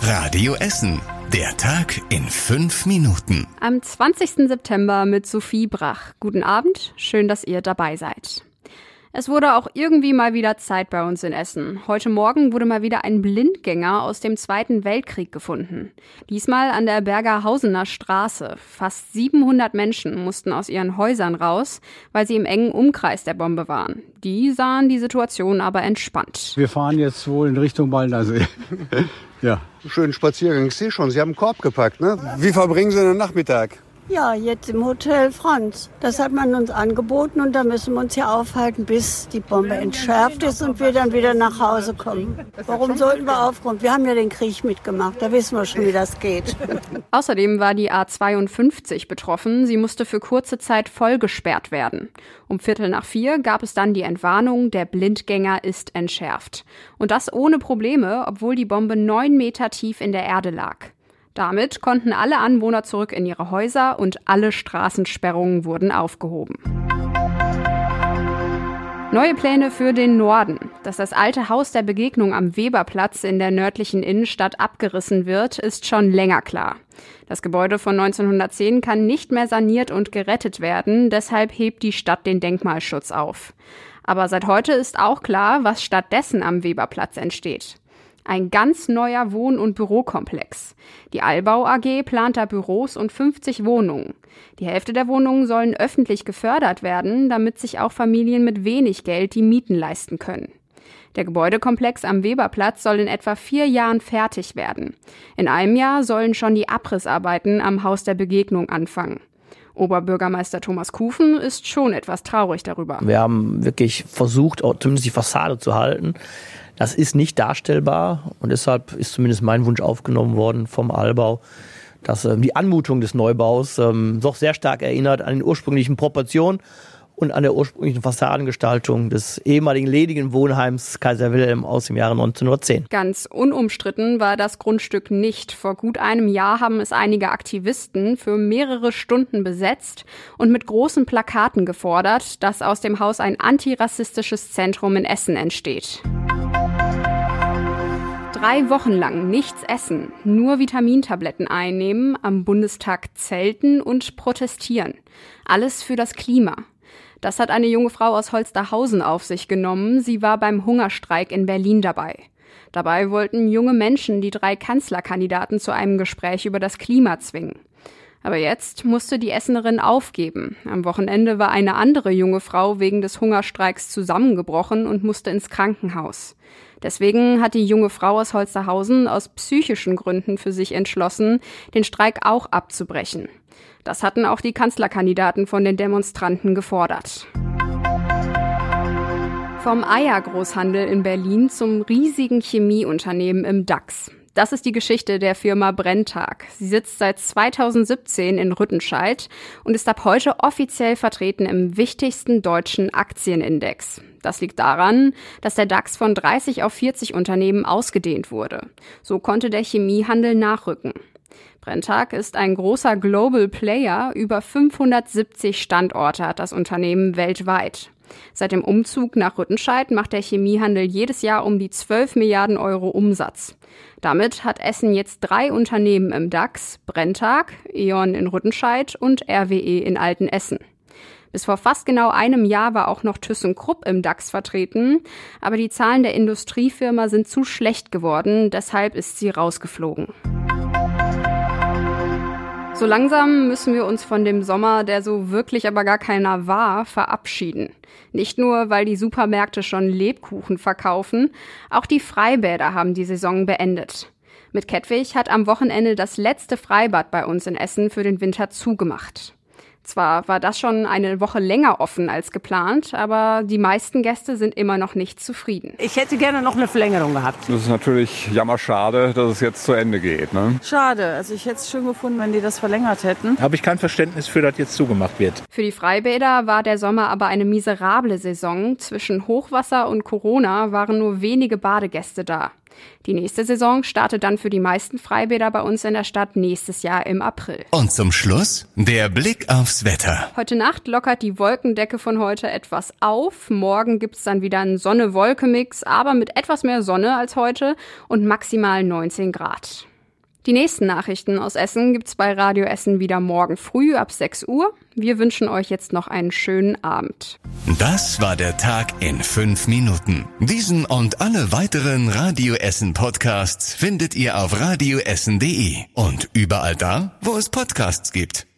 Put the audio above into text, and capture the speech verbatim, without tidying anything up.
Radio Essen. Der Tag in fünf Minuten. Am zwanzigsten September mit Sophie Brach. Guten Abend, schön, dass ihr dabei seid. Es wurde auch irgendwie mal wieder Zeit bei uns in Essen. Heute Morgen wurde mal wieder ein Blindgänger aus dem Zweiten Weltkrieg gefunden. Diesmal an der Bergerhausener Straße. Fast siebenhundert Menschen mussten aus ihren Häusern raus, weil sie im engen Umkreis der Bombe waren. Die sahen die Situation aber entspannt. Wir fahren jetzt wohl in Richtung Baldnersee. Ja. Schönen Spaziergang. Ich sehe schon, Sie haben einen Korb gepackt, ne? Wie verbringen Sie den Nachmittag? Ja, jetzt im Hotel Franz. Das hat man uns angeboten und da müssen wir uns hier aufhalten, bis die Bombe entschärft ist und wir dann wieder nach Hause kommen. Warum sollten wir aufräumen? Wir haben ja den Krieg mitgemacht, da wissen wir schon, wie das geht. Außerdem war die A zweiundfünfzig betroffen. Sie musste für kurze Zeit voll gesperrt werden. Um Viertel nach vier gab es dann die Entwarnung, der Blindgänger ist entschärft. Und das ohne Probleme, obwohl die Bombe neun Meter tief in der Erde lag. Damit konnten alle Anwohner zurück in ihre Häuser und alle Straßensperrungen wurden aufgehoben. Neue Pläne für den Norden. Dass das alte Haus der Begegnung am Weberplatz in der nördlichen Innenstadt abgerissen wird, ist schon länger klar. Das Gebäude von neunzehnhundertzehn kann nicht mehr saniert und gerettet werden, deshalb hebt die Stadt den Denkmalschutz auf. Aber seit heute ist auch klar, was stattdessen am Weberplatz entsteht. Ein ganz neuer Wohn- und Bürokomplex. Die Allbau A G plant da Büros und fünfzig Wohnungen. Die Hälfte der Wohnungen sollen öffentlich gefördert werden, damit sich auch Familien mit wenig Geld die Mieten leisten können. Der Gebäudekomplex am Weberplatz soll in etwa vier Jahren fertig werden. In einem Jahr sollen schon die Abrissarbeiten am Haus der Begegnung anfangen. Oberbürgermeister Thomas Kufen ist schon etwas traurig darüber. Wir haben wirklich versucht, zumindest die Fassade zu halten. Das ist nicht darstellbar und deshalb ist zumindest mein Wunsch aufgenommen worden vom Allbau, dass ähm, die Anmutung des Neubaus ähm, doch sehr stark erinnert an den ursprünglichen Proportionen und an der ursprünglichen Fassadengestaltung des ehemaligen ledigen Wohnheims Kaiser Wilhelm aus dem Jahre neunzehnhundertzehn. Ganz unumstritten war das Grundstück nicht. Vor gut einem Jahr haben es einige Aktivisten für mehrere Stunden besetzt und mit großen Plakaten gefordert, dass aus dem Haus ein antirassistisches Zentrum in Essen entsteht. Drei Wochen lang nichts essen, nur Vitamintabletten einnehmen, am Bundestag zelten und protestieren. Alles für das Klima. Das hat eine junge Frau aus Holsterhausen auf sich genommen. Sie war beim Hungerstreik in Berlin dabei. Dabei wollten junge Menschen die drei Kanzlerkandidaten zu einem Gespräch über das Klima zwingen. Aber jetzt musste die Essenerin aufgeben. Am Wochenende war eine andere junge Frau wegen des Hungerstreiks zusammengebrochen und musste ins Krankenhaus. Deswegen hat die junge Frau aus Holsterhausen aus psychischen Gründen für sich entschlossen, den Streik auch abzubrechen. Das hatten auch die Kanzlerkandidaten von den Demonstranten gefordert. Vom Eiergroßhandel in Berlin zum riesigen Chemieunternehmen im DAX. Das ist die Geschichte der Firma Brenntag. Sie sitzt seit zweitausendsiebzehn in Rüttenscheid und ist ab heute offiziell vertreten im wichtigsten deutschen Aktienindex. Das liegt daran, dass der DAX von dreißig auf vierzig Unternehmen ausgedehnt wurde. So konnte der Chemiehandel nachrücken. Brenntag ist ein großer Global Player, über fünfhundertsiebzig Standorte hat das Unternehmen weltweit. Seit dem Umzug nach Rüttenscheid macht der Chemiehandel jedes Jahr um die zwölf Milliarden Euro Umsatz. Damit hat Essen jetzt drei Unternehmen im DAX, Brenntag, E.ON in Rüttenscheid und R W E in Altenessen. Bis vor fast genau einem Jahr war auch noch ThyssenKrupp im DAX vertreten, aber die Zahlen der Industriefirma sind zu schlecht geworden, deshalb ist sie rausgeflogen. So langsam müssen wir uns von dem Sommer, der so wirklich aber gar keiner war, verabschieden. Nicht nur, weil die Supermärkte schon Lebkuchen verkaufen, auch die Freibäder haben die Saison beendet. Mit Kettwig hat am Wochenende das letzte Freibad bei uns in Essen für den Winter zugemacht. Zwar war das schon eine Woche länger offen als geplant, aber die meisten Gäste sind immer noch nicht zufrieden. Ich hätte gerne noch eine Verlängerung gehabt. Das ist natürlich jammerschade, dass es jetzt zu Ende geht, ne? Schade. Also ich hätte es schön gefunden, wenn die das verlängert hätten. Habe ich kein Verständnis für, dass jetzt zugemacht wird. Für die Freibäder war der Sommer aber eine miserable Saison. Zwischen Hochwasser und Corona waren nur wenige Badegäste da. Die nächste Saison startet dann für die meisten Freibäder bei uns in der Stadt nächstes Jahr im April. Und zum Schluss der Blick aufs Wetter. Heute Nacht lockert die Wolkendecke von heute etwas auf. Morgen gibt's dann wieder einen Sonne-Wolke-Mix, aber mit etwas mehr Sonne als heute und maximal neunzehn Grad. Die nächsten Nachrichten aus Essen gibt's bei Radio Essen wieder morgen früh ab sechs Uhr. Wir wünschen euch jetzt noch einen schönen Abend. Das war der Tag in fünf Minuten. Diesen und alle weiteren Radio Essen Podcasts findet ihr auf radioessen punkt de und überall da, wo es Podcasts gibt.